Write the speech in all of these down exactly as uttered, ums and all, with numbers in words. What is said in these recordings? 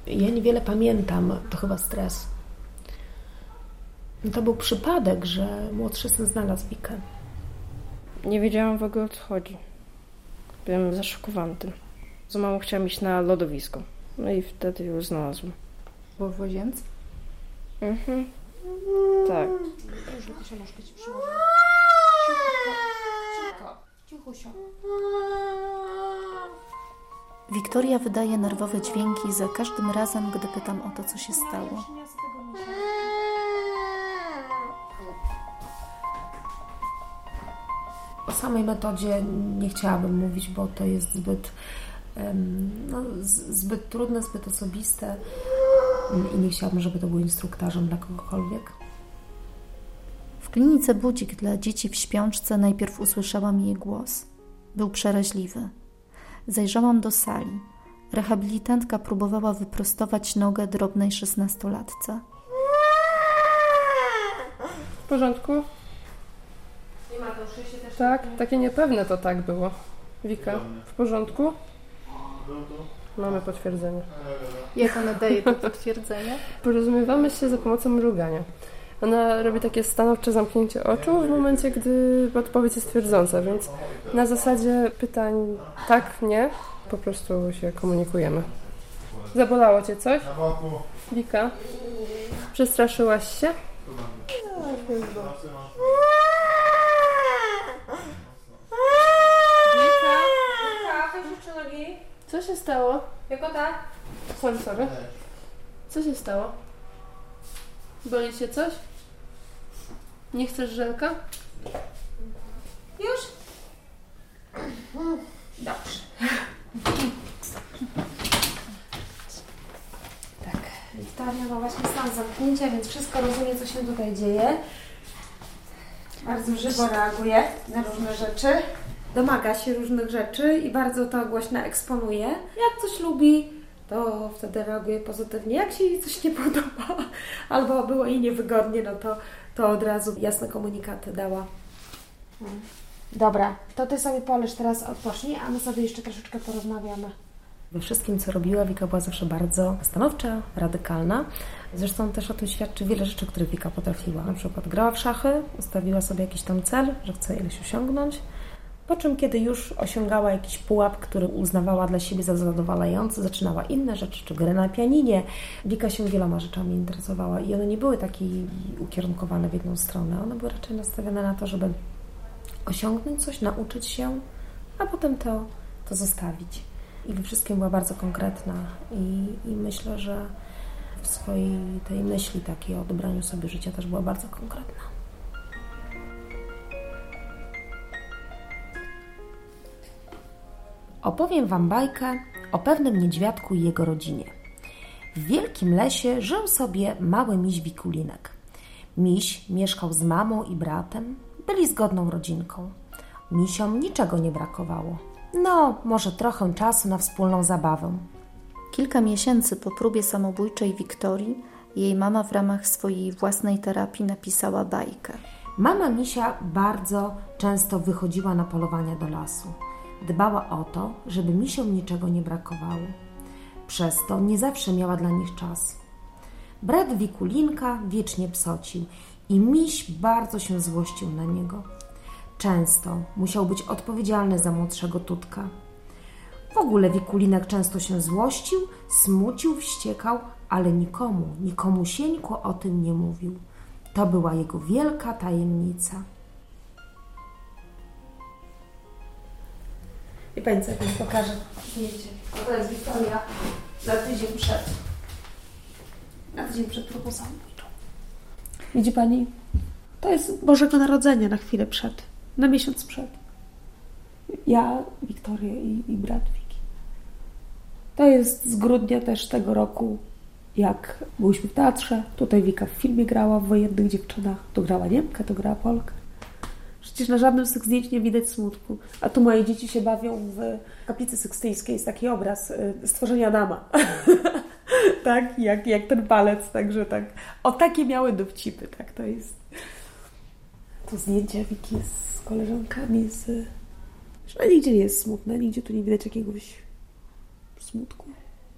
Ja niewiele pamiętam, to chyba stres. To był przypadek, że młodszy syn znalazł Wikę. Nie wiedziałam w ogóle, o co chodzi. Byłem zaszokowany tym. Z mamą chciałam iść na lodowisko. No i wtedy ją znalazłam. Było w łazience? Mhm. Tak. Proszę, proszę, nóżkę ci przyłożę. Cicho, cicho, cicho. Wiktoria wydaje nerwowe dźwięki za każdym razem, gdy pytam o to, co się stało. O samej metodzie nie chciałabym mówić, bo to jest zbyt, no, zbyt trudne, zbyt osobiste i nie chciałabym, żeby to był instruktażem dla kogokolwiek. W klinice Budzik dla dzieci w śpiączce najpierw usłyszałam jej głos. Był przeraźliwy. Zajrzałam do sali. Rehabilitantka próbowała wyprostować nogę drobnej szesnastolatce. W porządku? Nie ma to szysie też. Tak, takie niepewne to tak było. Wika, w porządku? Mamy potwierdzenie. Jak ona daje to potwierdzenie? Porozumiewamy się za pomocą mrugania. Ona robi takie stanowcze zamknięcie oczu w momencie, gdy odpowiedź jest twierdząca, więc na zasadzie pytań tak, nie, po prostu się komunikujemy. Zabolało cię coś? Wika? Przestraszyłaś się? Wika? Wika, weź jeszcze nogi. Co się stało? Jako tak? Sorry, sorry. Co się stało? Boli cię coś? Nie chcesz żelka? Już? Dobrze. Tak, Wiktoria ma właśnie stan zamknięcia, więc wszystko rozumie, co się tutaj dzieje. Bardzo żywo reaguje na różne rzeczy. Domaga się różnych rzeczy i bardzo to głośno eksponuje. Jak coś lubi, to wtedy reaguje pozytywnie. Jak się jej coś nie podoba, albo było jej niewygodnie, no to, to od razu jasne komunikaty dała. Dobra, to Ty sobie poleż teraz, odpocznij, a my sobie jeszcze troszeczkę porozmawiamy. We wszystkim, co robiła, Wika była zawsze bardzo stanowcza, radykalna. Zresztą też o tym świadczy wiele rzeczy, które Wika potrafiła. Na przykład grała w szachy, ustawiła sobie jakiś tam cel, że chce ileś osiągnąć. Po czym, kiedy już osiągała jakiś pułap, który uznawała dla siebie za zadowalający, zaczynała inne rzeczy, czy grę na pianinie. Wika się wieloma rzeczami interesowała i one nie były takie ukierunkowane w jedną stronę. One były raczej nastawione na to, żeby osiągnąć coś, nauczyć się, a potem to, to zostawić. I we wszystkim była bardzo konkretna i, i myślę, że w swojej tej myśli takiej o odebraniu sobie życia też była bardzo konkretna. Opowiem Wam bajkę o pewnym niedźwiadku i jego rodzinie. W wielkim lesie żył sobie mały miś Wikulinek. Miś mieszkał z mamą i bratem, byli zgodną rodzinką. Misiom niczego nie brakowało. No, może trochę czasu na wspólną zabawę. Kilka miesięcy po próbie samobójczej Wiktorii jej mama w ramach swojej własnej terapii napisała bajkę. Mama misia bardzo często wychodziła na polowania do lasu. Dbała o to, żeby misiom niczego nie brakowało. Przez to nie zawsze miała dla nich czas. Brat Wikulinka wiecznie psocił i miś bardzo się złościł na niego. Często musiał być odpowiedzialny za młodszego Tutka. W ogóle Wikulinek często się złościł, smucił, wściekał, ale nikomu, nikomu sieńko o tym nie mówił. To była jego wielka tajemnica. I pani co, jak mi pokaże zdjęcie. To jest Wiktoria na tydzień przed. Na tydzień przed próbą samobójczą. Widzi pani? To jest Bożego Narodzenia na chwilę przed. Na miesiąc przed. Ja, Wiktoria i, i brat Wiki. To jest z grudnia też tego roku, jak byliśmy w teatrze. Tutaj Wika w filmie grała w Wojennych Dziewczynach. To grała Niemkę, to grała Polkę. Przecież na żadnym z tych zdjęć nie widać smutku. A tu moje dzieci się bawią w kaplicy sykstyjskiej. Jest taki obraz stworzenia Adama. Tak, jak, jak ten palec. Także tak. O, takie miały dowcipy. Tak, to jest. To zdjęcie Wiki z koleżankami z... No, nigdzie nie jest smutne. Nigdzie tu nie widać jakiegoś smutku.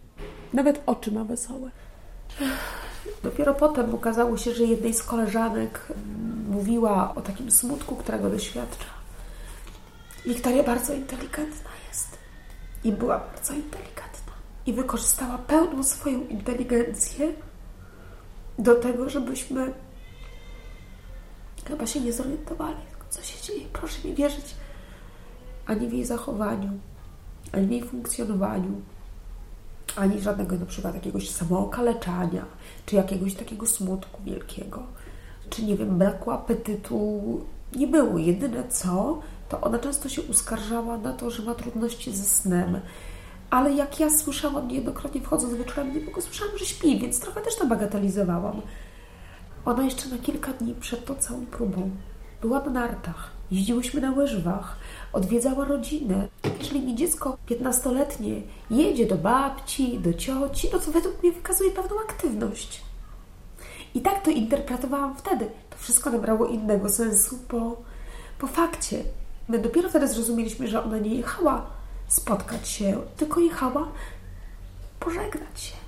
Nawet oczy ma wesołe. Dopiero potem okazało się, że jednej z koleżanek mówiła o takim smutku, którego doświadcza. Wiktoria bardzo inteligentna jest. I była bardzo inteligentna. I wykorzystała pełną swoją inteligencję do tego, żebyśmy chyba się nie zorientowali, co się dzieje. Proszę mi wierzyć. Ani w jej zachowaniu, ani w jej funkcjonowaniu, ani żadnego na przykład jakiegoś samookaleczania, czy jakiegoś takiego smutku wielkiego, czy nie wiem, braku apetytu nie było. Jedyne co, to ona często się uskarżała na to, że ma trudności ze snem. Ale jak ja słyszałam niejednokrotnie wchodząc wieczorem, nie tylko słyszałam, że śpi, więc trochę też to bagatelizowałam. Ona jeszcze na kilka dni przed tą całą próbą była na nartach, jeździłyśmy na łyżwach, odwiedzała rodzinę. Jeżeli mi dziecko piętnastoletnie jedzie do babci, do cioci, no to według mnie wykazuje pewną aktywność. I tak to interpretowałam wtedy. To wszystko nabrało innego sensu po, po fakcie. My dopiero wtedy zrozumieliśmy, że ona nie jechała spotkać się, tylko jechała pożegnać się.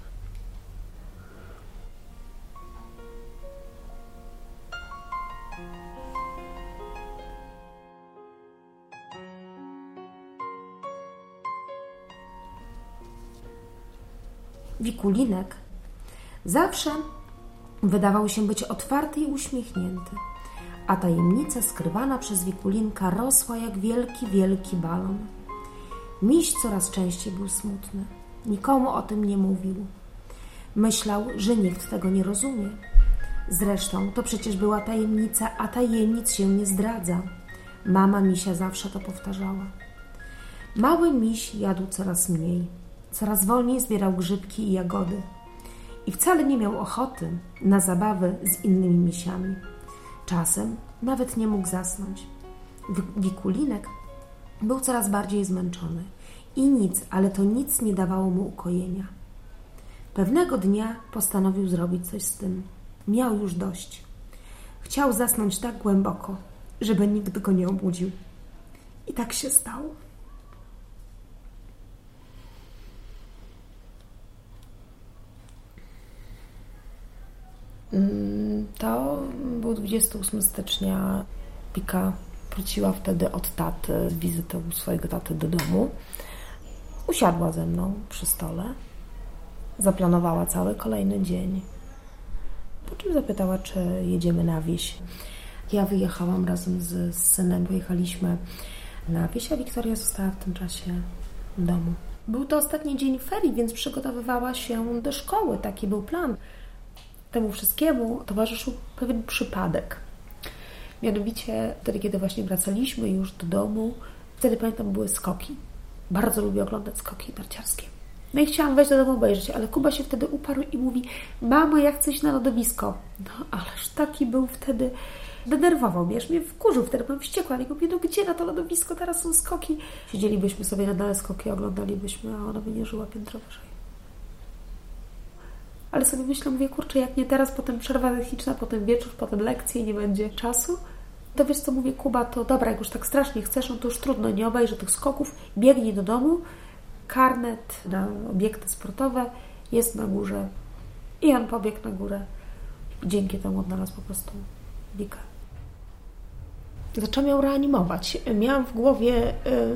Wikulinek zawsze wydawał się być otwarty i uśmiechnięty, a tajemnica skrywana przez Wikulinka rosła jak wielki, wielki balon. Miś coraz częściej był smutny. Nikomu o tym nie mówił. Myślał, że nikt tego nie rozumie. Zresztą to przecież była tajemnica, a tajemnic się nie zdradza. Mama misia zawsze to powtarzała. Mały miś jadł coraz mniej. Coraz wolniej zbierał grzybki i jagody. I wcale nie miał ochoty na zabawy z innymi misiami. Czasem nawet nie mógł zasnąć. Wikulinek był coraz bardziej zmęczony i nic, ale to nic nie dawało mu ukojenia. Pewnego dnia postanowił zrobić coś z tym. Miał już dość. Chciał zasnąć tak głęboko, żeby nikt go nie obudził. I tak się stało. To był dwudziestego ósmego stycznia. Wika wróciła wtedy od taty z wizyty u swojego taty do domu. Usiadła ze mną przy stole. Zaplanowała cały kolejny dzień. Po czym zapytała, czy jedziemy na wieś. Ja wyjechałam razem z, z synem, pojechaliśmy na wieś, a Wiktoria została w tym czasie w domu. Był to ostatni dzień ferii, więc przygotowywała się do szkoły. Taki był plan. Temu wszystkiemu towarzyszył pewien przypadek. Mianowicie wtedy, kiedy właśnie wracaliśmy już do domu, wtedy pamiętam, były skoki. Bardzo lubię oglądać skoki narciarskie. No i chciałam wejść do domu obejrzeć, ale Kuba się wtedy uparł i mówi: mamo, ja chcę iść na lodowisko. No ależ taki był wtedy, denerwował mnie, aż mnie wkurzył, wtedy byłem wściekła. Ale mówię: no gdzie na to lodowisko, teraz są skoki. Siedzielibyśmy sobie na dole skoki, oglądalibyśmy, a ona by nie żyła piętro wyżej. Ale sobie myślę, mówię, kurczę, jak nie teraz, potem przerwa techniczna, potem wieczór, potem lekcje i nie będzie czasu, to wiesz co, mówię, Kuba, to dobra, jak już tak strasznie chcesz, no to już trudno, nie obejrzę tych skoków, biegnij do domu, karnet na obiekty sportowe jest na górze. I on pobiegł na górę i dzięki temu odnalazł po prostu Wikę. Zacząłem ją reanimować. Miałam w głowie... Yy...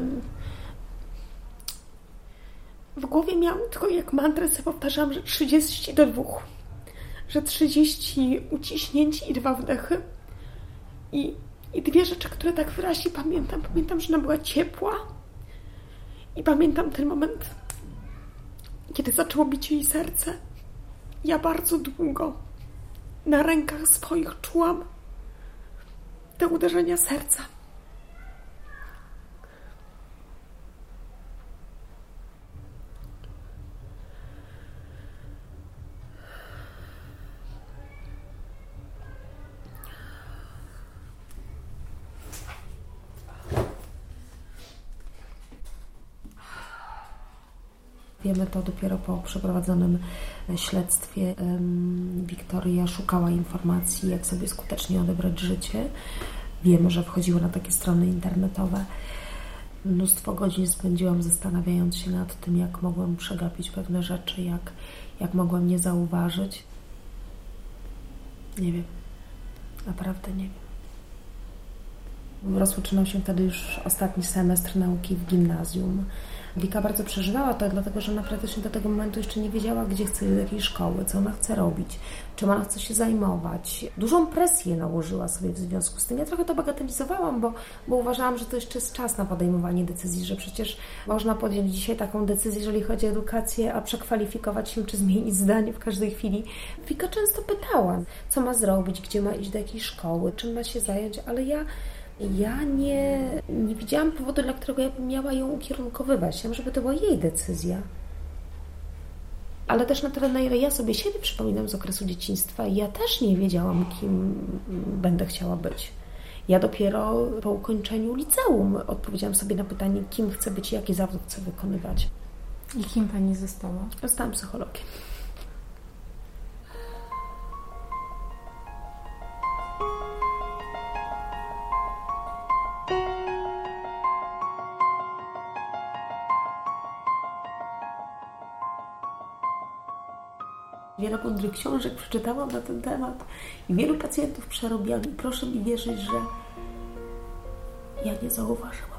W głowie miałam tylko jak mantrę sobie powtarzałam, że trzydzieści do dwóch. Że trzydzieści uciśnięć i dwa wdechy. I, I dwie rzeczy, które tak wyraźnie pamiętam. Pamiętam, że ona była ciepła. I pamiętam ten moment, kiedy zaczęło bić jej serce. Ja bardzo długo na rękach swoich czułam te uderzenia serca. Wiemy to dopiero po przeprowadzonym śledztwie. Wiktoria szukała informacji, jak sobie skutecznie odebrać życie. Wiemy, że wchodziła na takie strony internetowe. Mnóstwo godzin spędziłam zastanawiając się nad tym, jak mogłam przegapić pewne rzeczy, jak, jak mogłam nie zauważyć. Nie wiem. Naprawdę nie wiem. Rozpoczynał się wtedy już ostatni semestr nauki w gimnazjum. Wika bardzo przeżywała to, dlatego że ona praktycznie do tego momentu jeszcze nie wiedziała, gdzie chce, do jakiej szkoły, co ona chce robić, czym ona chce się zajmować. Dużą presję nałożyła sobie w związku z tym. Ja trochę to bagatelizowałam, bo, bo uważałam, że to jeszcze jest czas na podejmowanie decyzji, że przecież można podjąć dzisiaj taką decyzję, jeżeli chodzi o edukację, a przekwalifikować się czy zmienić zdanie w każdej chwili. Wika często pytała, co ma zrobić, gdzie ma iść do jakiej szkoły, czym ma się zająć, ale ja Ja nie, nie widziałam powodu, dla którego ja bym miała ją ukierunkowywać. Chciałam, żeby to była jej decyzja. Ale też na tyle, na ile ja sobie siebie przypominam z okresu dzieciństwa, ja też nie wiedziałam, kim będę chciała być. Ja dopiero po ukończeniu liceum odpowiedziałam sobie na pytanie, kim chcę być i jaki zawód chcę wykonywać. I kim Pani została? Zostałam psychologiem. Wiele mądrych książek przeczytałam na ten temat i wielu pacjentów przerobiłam i proszę mi wierzyć, że ja nie zauważyłam.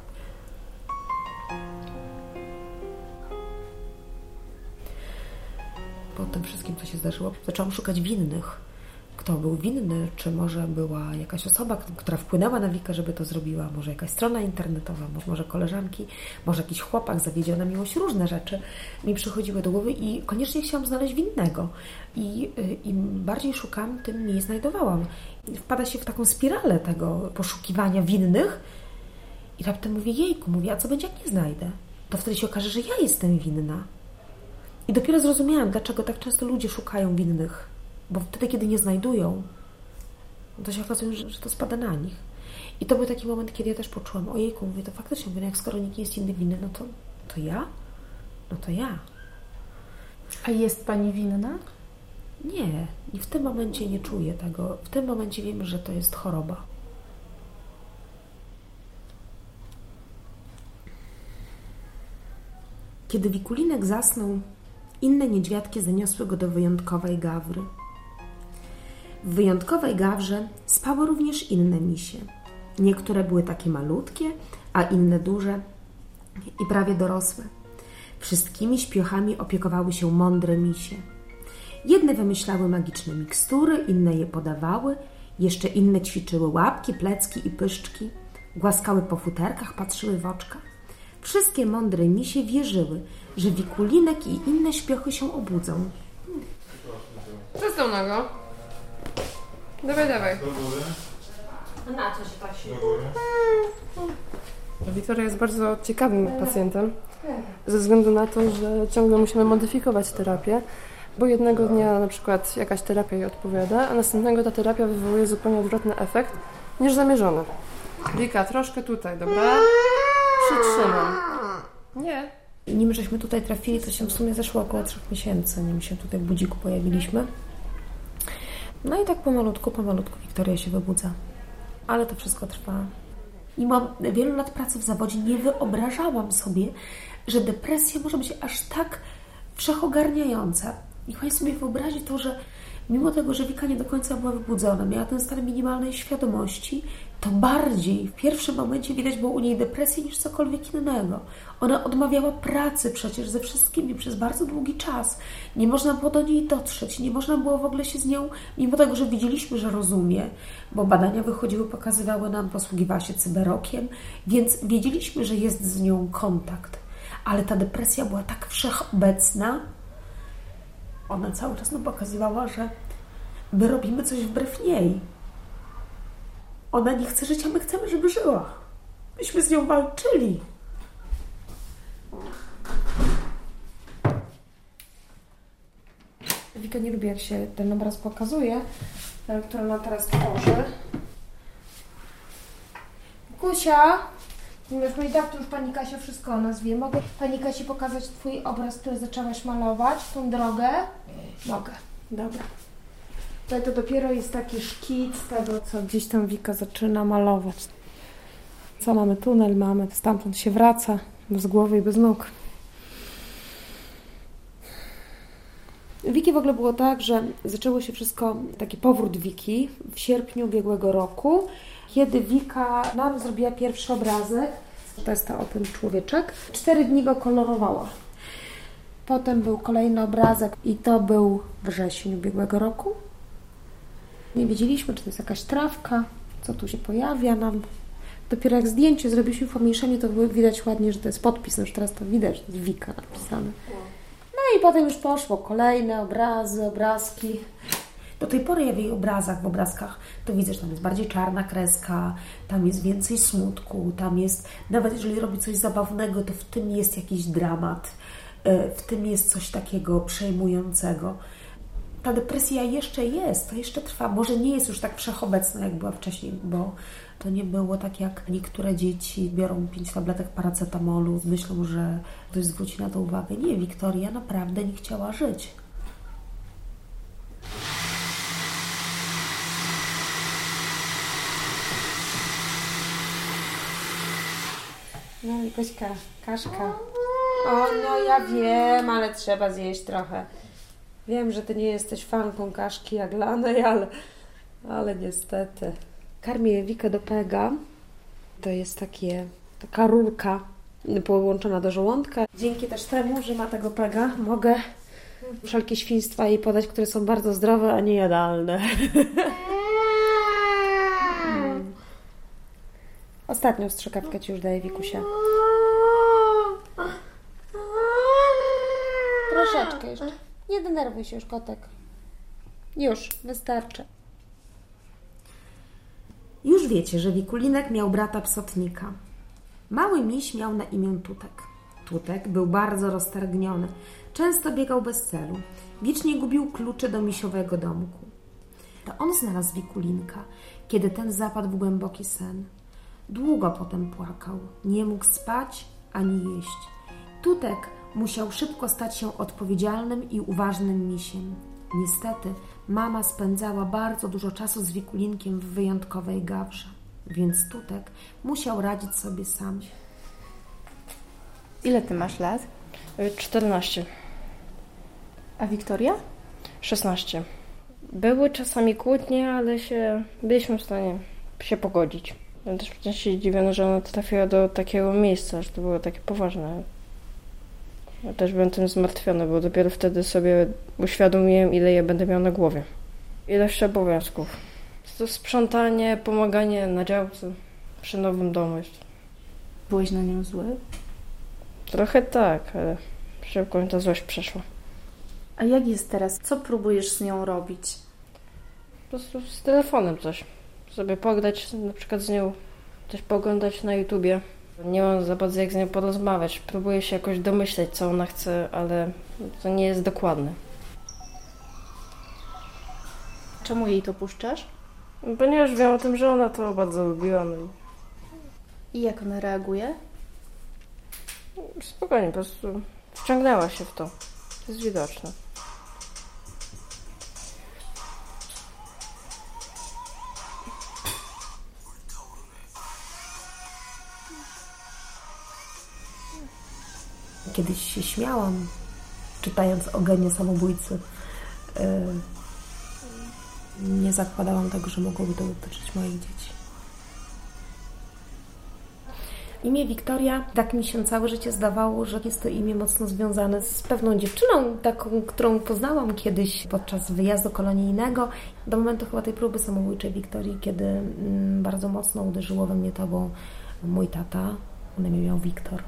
Po tym wszystkim, co się zdarzyło, zaczęłam szukać winnych. Kto był winny? Czy może była jakaś osoba, która wpłynęła na Wikę, żeby to zrobiła? Może jakaś strona internetowa, może koleżanki, może jakiś chłopak, zawiedziona miłość, różne rzeczy mi przychodziły do głowy i koniecznie chciałam znaleźć winnego. I im bardziej szukałam, tym mniej znajdowałam. I wpada się w taką spiralę tego poszukiwania winnych i raptem mówię, jejku, mówię, a co będzie, jak nie znajdę? To wtedy się okaże, że ja jestem winna. I dopiero zrozumiałam, dlaczego tak często ludzie szukają winnych. Bo wtedy, kiedy nie znajdują, to się okazuje, że, że to spada na nich. I to był taki moment, kiedy ja też poczułam, ojejku, mówię, to faktycznie, mówię, jak skoro nikt nie jest inny winny, no to, to ja? No to ja. A jest Pani winna? Nie, i w tym momencie nie czuję tego. W tym momencie wiem, że to jest choroba. Kiedy Wikulinek zasnął, inne niedźwiadki zaniosły go do wyjątkowej gawry. W wyjątkowej gawrze spały również inne misie. Niektóre były takie malutkie, a inne duże i prawie dorosłe. Wszystkimi śpiochami opiekowały się mądre misie. Jedne wymyślały magiczne mikstury, inne je podawały, jeszcze inne ćwiczyły łapki, plecki i pyszczki, głaskały po futerkach, patrzyły w oczka. Wszystkie mądre misie wierzyły, że Wikulinek i inne śpiochy się obudzą. Co z tą nogą? Dawaj, dawaj. Na co się pasi? Wiktoria jest bardzo ciekawym pacjentem, ze względu na to, że ciągle musimy modyfikować terapię, bo jednego dnia na przykład jakaś terapia jej odpowiada, a następnego ta terapia wywołuje zupełnie odwrotny efekt niż zamierzony. Wika, troszkę tutaj, dobra? Przytrzymam. Nie. Nim żeśmy tutaj trafili, to się w sumie zeszło około trzech miesięcy, nim się tutaj w budziku pojawiliśmy. No i tak pomalutku, pomalutku Wiktoria się wybudza. Ale to wszystko trwa. Mimo wielu lat pracy w zawodzie nie wyobrażałam sobie, że depresja może być aż tak wszechogarniająca. Niech Pani sobie wyobrazi to, że mimo tego, że Wika nie do końca była wybudzona, miała ten stan minimalnej świadomości, to bardziej w pierwszym momencie widać było u niej depresję niż cokolwiek innego. Ona odmawiała pracy przecież ze wszystkimi przez bardzo długi czas. Nie można było do niej dotrzeć, nie można było w ogóle się z nią, mimo tego, że widzieliśmy, że rozumie, bo badania wychodziły, pokazywały nam, posługiwała się cyberokiem, więc wiedzieliśmy, że jest z nią kontakt. Ale ta depresja była tak wszechobecna, ona cały czas nam pokazywała, że my robimy coś wbrew niej. Ona nie chce żyć, a my chcemy, żeby żyła. Myśmy z nią walczyli. Wika nie lubi, jak się ten obraz pokazuje, który ona teraz tworzy. Kusia, już mi tak, to już Pani Kasia wszystko o nas wie. Mogę Pani Kasi pokazać Twój obraz, który zaczęłaś malować, tą drogę? Mogę. Dobra. To, to dopiero jest taki szkic tego, co gdzieś tam Wika zaczyna malować. Co mamy? Tunel mamy, stamtąd się wraca, bez głowy i bez nóg. Wiki w ogóle było tak, że zaczęło się wszystko, taki powrót Wiki w sierpniu ubiegłego roku, kiedy Wika nam zrobiła pierwszy obrazek. To jest to o ten człowieczek. Cztery dni go kolorowała. Potem był kolejny obrazek i to był wrzesień ubiegłego roku. Nie wiedzieliśmy, czy to jest jakaś trawka, co tu się pojawia nam. Dopiero jak zdjęcie zrobiliśmy pomniejszenie, to widać ładnie, że to jest podpis. No już teraz to widać, że to jest Wika napisane. No i potem już poszło kolejne obrazy, obrazki. Do tej pory ja w jej obrazach, w obrazkach to widzę, że tam jest bardziej czarna kreska, tam jest więcej smutku, tam jest, nawet jeżeli robi coś zabawnego, to w tym jest jakiś dramat, w tym jest coś takiego przejmującego. Ta depresja jeszcze jest, to jeszcze trwa. Może nie jest już tak wszechobecna, jak była wcześniej, bo to nie było tak, jak niektóre dzieci biorą pięć tabletek paracetamolu z myślą, że ktoś zwróci na to uwagę. Nie, Wiktoria naprawdę nie chciała żyć. No i Kośka, kaszka. O, no ja wiem, ale trzeba zjeść trochę. Wiem, że Ty nie jesteś fanką kaszki jaglanej, ale, ale niestety. Karmię Wikę do pega. To jest takie, taka rurka połączona do żołądka. Dzięki też temu, że ma tego pega, mogę wszelkie świństwa jej podać, które są bardzo zdrowe, a nie jadalne. hmm. Ostatnią strzykawkę Ci już daję, Wikusia. Troszeczkę jeszcze. Nie denerwuj się już, kotek. Już, wystarczy. Już wiecie, że Wikulinek miał brata psotnika. Mały miś miał na imię Tutek. Tutek był bardzo roztargniony. Często biegał bez celu. Wiecznie gubił klucze do misiowego domku. To on znalazł Wikulinka, kiedy ten zapadł w głęboki sen. Długo potem płakał. Nie mógł spać ani jeść. Tutek musiał szybko stać się odpowiedzialnym i uważnym misiem. Niestety, mama spędzała bardzo dużo czasu z Wikulinkiem w wyjątkowej gawrze, więc Tutek musiał radzić sobie sam. Ile Ty masz lat? czternaście. A Wiktoria? szesnaście. Były czasami kłótnie, ale się, byliśmy w stanie się pogodzić. Ja też przecież się dziwię, że ona trafiła do takiego miejsca, że to było takie poważne. Ja też byłem tym zmartwiony, bo dopiero wtedy sobie uświadomiłem, ile ja będę miał na głowie. Ilość obowiązków. To sprzątanie, pomaganie na działce przy nowym domu jeszcze. Byłeś na nią zły? Trochę tak, ale szybko mi ta złość przeszła. A jak jest teraz? Co próbujesz z nią robić? Po prostu z telefonem coś. Sobie pograć, na przykład z nią coś pooglądać na YouTubie. Nie mam za bardzo jak z nią porozmawiać. Próbuję się jakoś domyśleć, co ona chce, ale to nie jest dokładne. Czemu jej to puszczasz? Ponieważ wiem o tym, że ona to bardzo lubiła. No i jak ona reaguje? Spokojnie, po prostu wciągnęła się w to. To jest widoczne. Kiedyś się śmiałam, czytając o genie samobójcy. Nie zakładałam tego, że mogłoby to dotyczyć moich dzieci. Imię Wiktoria, tak mi się całe życie zdawało, że jest to imię mocno związane z pewną dziewczyną, taką, którą poznałam kiedyś podczas wyjazdu kolonijnego. Do momentu chyba tej próby samobójczej Wiktorii, kiedy mm, bardzo mocno uderzyło we mnie to, bo mój tata, on mnie miał Wiktor.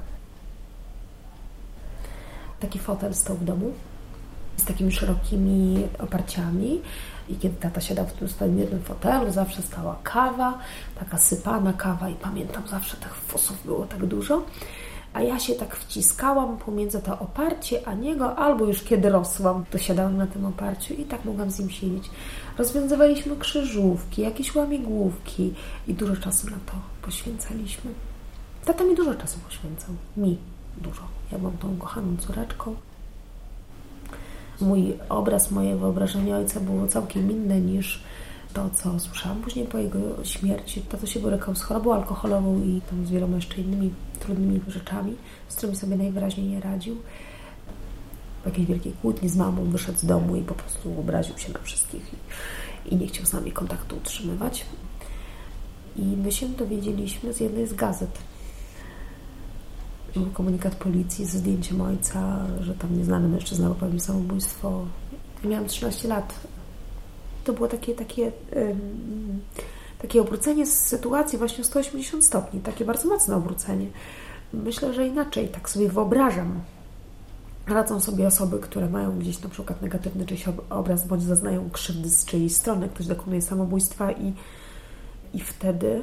Taki fotel stał w domu z takimi szerokimi oparciami i kiedy tata siadał w tym swoim jednym fotelu, zawsze stała kawa, taka sypana kawa i pamiętam, zawsze tych fusów było tak dużo, a ja się tak wciskałam pomiędzy to oparcie a niego, albo już kiedy rosłam, to siadałam na tym oparciu i tak mogłam z nim siedzieć. Rozwiązywaliśmy krzyżówki, jakieś łamigłówki i dużo czasu na to poświęcaliśmy. Tata mi dużo czasu poświęcał, mi dużo. Ja byłam tą kochaną córeczką. Mój obraz, moje wyobrażenie ojca było całkiem inne niż To, co słyszałam później po jego śmierci, to, co się borykał z chorobą alkoholową i tam z wieloma jeszcze innymi trudnymi rzeczami, z którymi sobie najwyraźniej nie radził. Po jakiejś wielkiej kłótni z mamą wyszedł z domu i po prostu obraził się na wszystkich i, i nie chciał z nami kontaktu utrzymywać. I my się dowiedzieliśmy z jednej z gazet. Był komunikat policji ze zdjęciem ojca, że tam nieznany mężczyzna popełnił samobójstwo. Ja miałam trzynaście lat. To było takie, takie, um, takie obrócenie z sytuacji właśnie o sto osiemdziesiąt stopni. Takie bardzo mocne obrócenie. Myślę, że inaczej, tak sobie wyobrażam. Radzą sobie osoby, które mają gdzieś na przykład negatywny czyjś obraz, bądź zaznają krzywdy z czyjejś strony, ktoś dokonuje samobójstwa i, i wtedy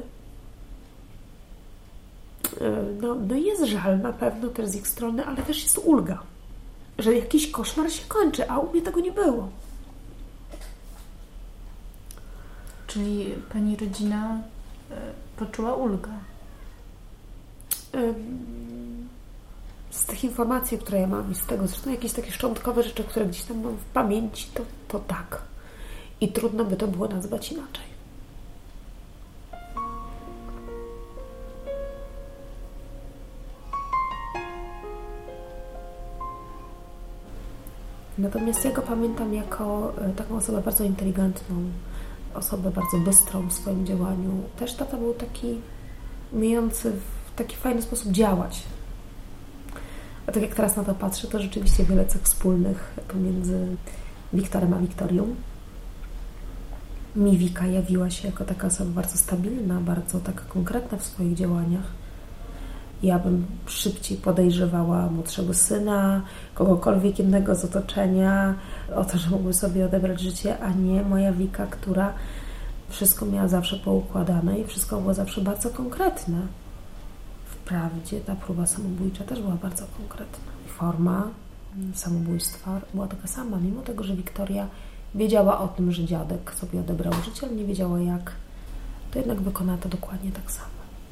no, no jest żal na pewno też z ich strony, ale też jest ulga, że jakiś koszmar się kończy, a u mnie tego nie było. Czyli pani rodzina poczuła ulgę? Z tych informacji, które ja mam i z tego, zresztą jakieś takie szczątkowe rzeczy, które gdzieś tam mam w pamięci, to, to tak. I trudno by to było nazwać inaczej. Natomiast ja go pamiętam jako taką osobę bardzo inteligentną, osobę bardzo bystrą w swoim działaniu. Też tata był taki umiejący w taki fajny sposób działać. A tak jak teraz na to patrzę, to rzeczywiście wiele cech wspólnych pomiędzy Wiktorem a Wiktorią. Mi Wika jawiła się jako taka osoba bardzo stabilna, bardzo taka konkretna w swoich działaniach. Ja bym szybciej podejrzewała młodszego syna, kogokolwiek innego z otoczenia o to, że mógłby sobie odebrać życie, a nie moja Wika, która wszystko miała zawsze poukładane i wszystko było zawsze bardzo konkretne. Wprawdzie ta próba samobójcza też była bardzo konkretna. Forma samobójstwa była taka sama, mimo tego, że Wiktoria wiedziała o tym, że dziadek sobie odebrał życie, ale nie wiedziała jak, to jednak wykonała to dokładnie tak samo.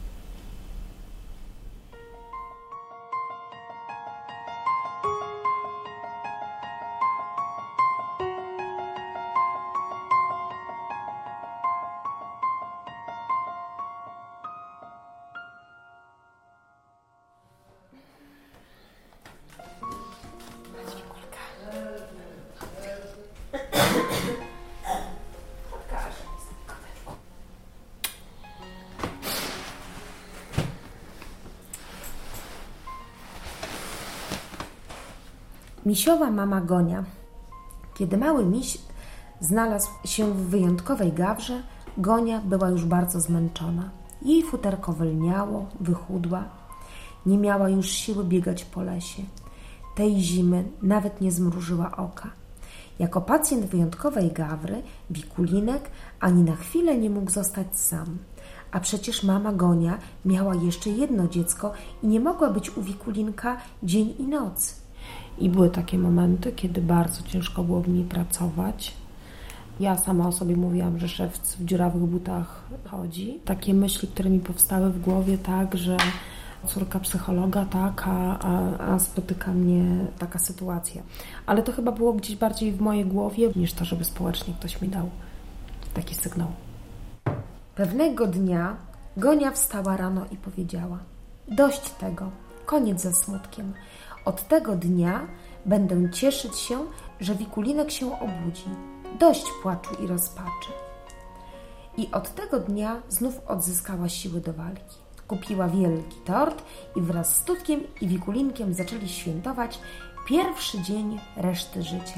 Misiowa mama Gonia. Kiedy mały miś znalazł się w wyjątkowej gawrze, Gonia była już bardzo zmęczona. Jej futerko wylniało, wychudła. Nie miała już siły biegać po lesie. Tej zimy nawet nie zmrużyła oka. Jako pacjent wyjątkowej gawry, Wikulinek ani na chwilę nie mógł zostać sam. A przecież mama Gonia miała jeszcze jedno dziecko i nie mogła być u Wikulinka dzień i noc. I były takie momenty, kiedy bardzo ciężko było mi pracować. Ja sama o sobie mówiłam, że szewc w dziurawych butach chodzi. Takie myśli, które mi powstały w głowie, tak, że córka psychologa, tak, a, a, a spotyka mnie taka sytuacja. Ale to chyba było gdzieś bardziej w mojej głowie, niż to, żeby społecznie ktoś mi dał taki sygnał. Pewnego dnia Gonia wstała rano i powiedziała: dość tego, koniec ze smutkiem. Od tego dnia będę cieszyć się, że Wikulinek się obudzi. Dość płaczu i rozpaczy. I od tego dnia znów odzyskała siły do walki. Kupiła wielki tort i wraz z Tutkiem i Wikulinkiem zaczęli świętować pierwszy dzień reszty życia.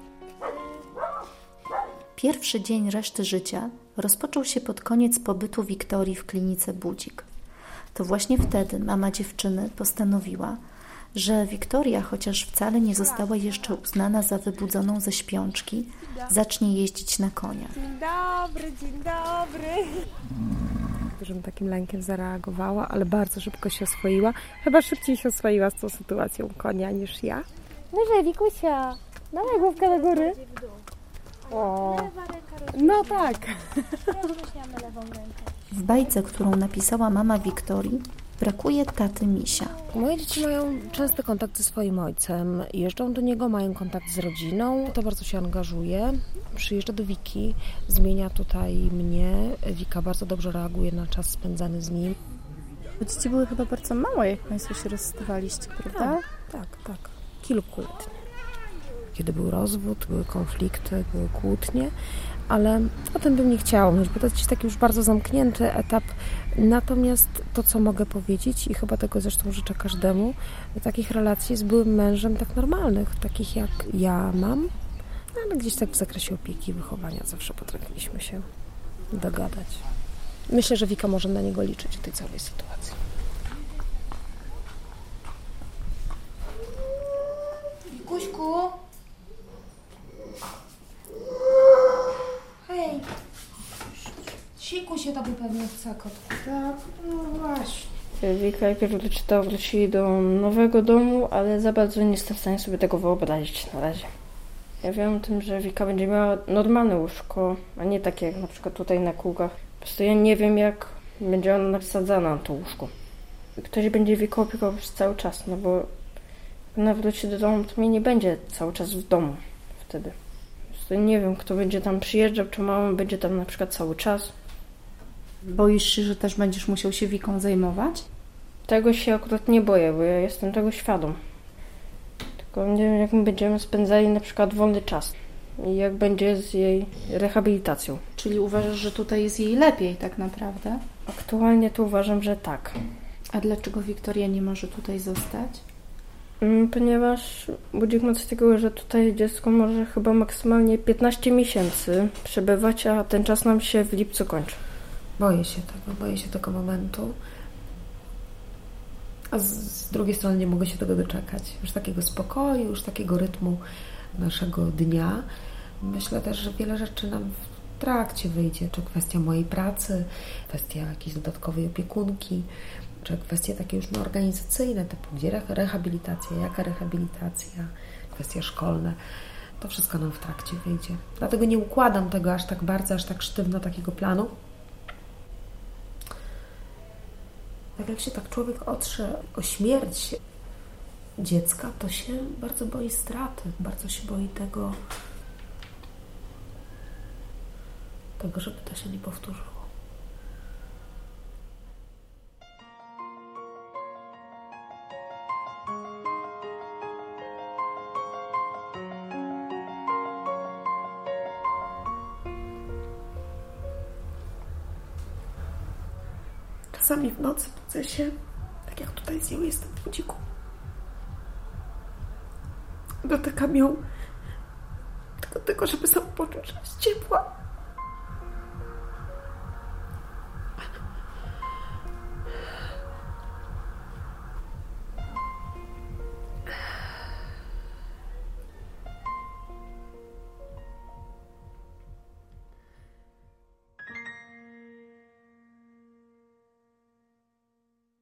Pierwszy dzień reszty życia rozpoczął się pod koniec pobytu Wiktorii w klinice Budzik. To właśnie wtedy mama dziewczyny postanowiła, że Wiktoria, chociaż wcale nie została jeszcze uznana za wybudzoną ze śpiączki, zacznie jeździć na koniach. Dzień dobry, dzień dobry. Dużym takim lękiem zareagowała, ale bardzo szybko się oswoiła. Chyba szybciej się oswoiła z tą sytuacją konia niż ja. Wyżej, Wikusia, dawaj główkę do góry. O, no tak. W bajce, którą napisała mama Wiktorii, Brakuje taty Misia. Moje dzieci mają częsty kontakt ze swoim ojcem, jeżdżą do niego, mają kontakt z rodziną, to bardzo się angażuje. Przyjeżdża do Wiki, zmienia tutaj mnie. Wika bardzo dobrze reaguje na czas spędzany z nim. Dzieci były chyba bardzo małe, jak Państwo się rozstawaliście, prawda? Tak, tak, tak. Kilkuletnie. Kiedy był rozwód, były konflikty, były kłótnie, ale o tym bym nie chciała mówić, bo to jest taki już bardzo zamknięty etap. Natomiast to, co mogę powiedzieć, i chyba tego zresztą życzę każdemu, takich relacji z byłym mężem tak normalnych, takich jak ja mam, ale gdzieś tak w zakresie opieki i wychowania zawsze potrafiliśmy się dogadać. Myślę, że Wika może na niego liczyć w tej całej sytuacji. Wikuśku? Hej. Siku się tobie pewnie chce, kotku. Tak, no właśnie. Wika i Pierluczyta wrócili do nowego domu, ale za bardzo nie jestem w stanie sobie tego wyobrazić na razie. Ja wiem o tym, że Wika będzie miała normalne łóżko, a nie takie jak na przykład tutaj na kółkach. Po prostu ja nie wiem, jak będzie ona nasadzana na to łóżko. Ktoś będzie Wiką opiekował przez cały czas, no bo jak ona wróci do domu, to mnie nie będzie cały czas w domu wtedy. Po prostu nie wiem, kto będzie tam przyjeżdżał, czy mama będzie tam na przykład cały czas. Boisz się, że też będziesz musiał się Wiką zajmować? Tego się akurat nie boję, bo ja jestem tego świadom. Tylko nie wiem, jak my będziemy spędzali na przykład wolny czas i jak będzie z jej rehabilitacją. Czyli uważasz, że tutaj jest jej lepiej tak naprawdę? Aktualnie to uważam, że tak. A dlaczego Wiktoria nie może tutaj zostać? Ponieważ budzik ma coś takiego, że tutaj dziecko może chyba maksymalnie piętnaście miesięcy przebywać, a ten czas nam się w lipcu kończy. Boję się tego, boję się tego momentu. A z, z drugiej strony nie mogę się tego doczekać. Już takiego spokoju, już takiego rytmu naszego dnia. Myślę też, że wiele rzeczy nam w trakcie wyjdzie. Czy kwestia mojej pracy, kwestia jakiejś dodatkowej opiekunki, czy kwestie takie już no, organizacyjne, typu gdzie rehabilitacja, jaka rehabilitacja, kwestie szkolne. To wszystko nam w trakcie wyjdzie. Dlatego nie układam tego aż tak bardzo, aż tak sztywno takiego planu. Tak jak się tak człowiek otrze o śmierć dziecka, to się bardzo boi straty, bardzo się boi tego, tego, żeby to się nie powtórzyło. Czasami w nocy budzę się, tak jak tutaj z nią jestem w budziku. Dotykam ją tylko tego, żeby sam poczuć, że jest ciepła.